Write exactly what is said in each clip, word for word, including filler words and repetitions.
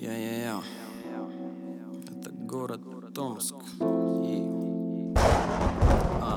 Я-я-я. Это город Томск. И... А.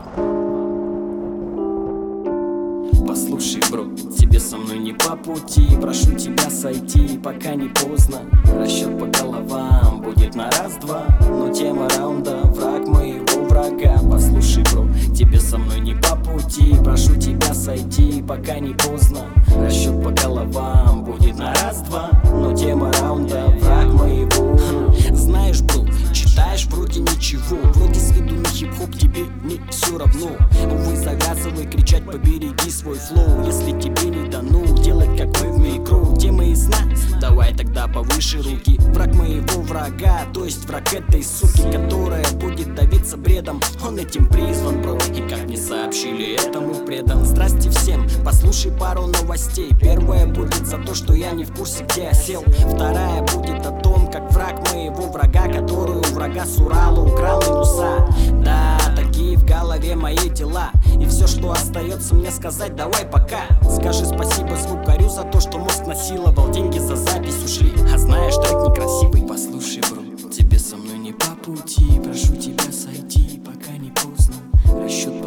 Послушай, бро, тебе со мной не по пути. Прошу тебя сойти, пока не поздно. Расчет по головам будет на раз-два, но тема раунда — враг моего врага. Послушай, бро, тебе со мной не по пути. Прошу тебя сойти, пока не поздно. Расчет по головам будет на раз-два, но тема раунда — враг моего. Знаешь, бро, читаешь вроде ничего, вроде с виду на хип-хоп тебе не все равно. Увы, завязывай кричать, побереги свой флоу. Если тебе не дано делать как мы в микро, темы ясна? Давай тогда повыше руки. Враг моего врага, то есть враг этой суки, которая будет давиться бредом. Он этим призван, бро, и как мне сообщили, этому предан. Здрасте всем, послушай пару новостей. Первая будет за то, что я не в курсе, где я сел. Вторая будет о том, как враг моего врага, который у врага с Урала украл минуса. Да, такие в голове мои дела, и все, что остается мне сказать, давай пока. Скажи спасибо звукарю за то, что мозг насиловал, деньги за запись ушли, а знаешь, трек некрасивый. Послушай, бро, тебе со мной не по пути. Прошу тебя сойти, пока не поздно. Расчет по